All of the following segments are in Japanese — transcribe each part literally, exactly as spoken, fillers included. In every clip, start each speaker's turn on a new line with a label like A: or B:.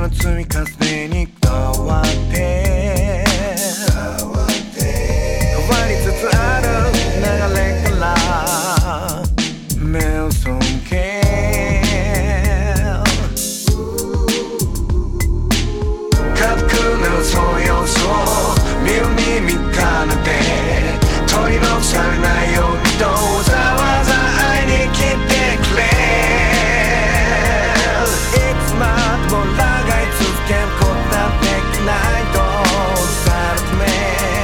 A: の積み重ねにこだわって変わりつつある流れから目を背け過酷なそう要素見る耳奏で取り残されないようにどうざわざ会いに来てくれいつまでもらがい続けることなんてできないとされため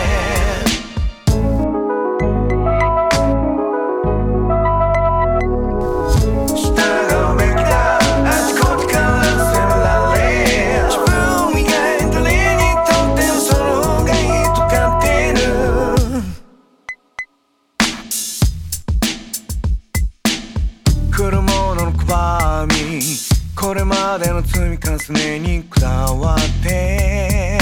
A: 従うべきだあちこちから責められ自分以外誰にとってもその方がいいと感じている来るものの拒みこれまでの積み重ねにこだわって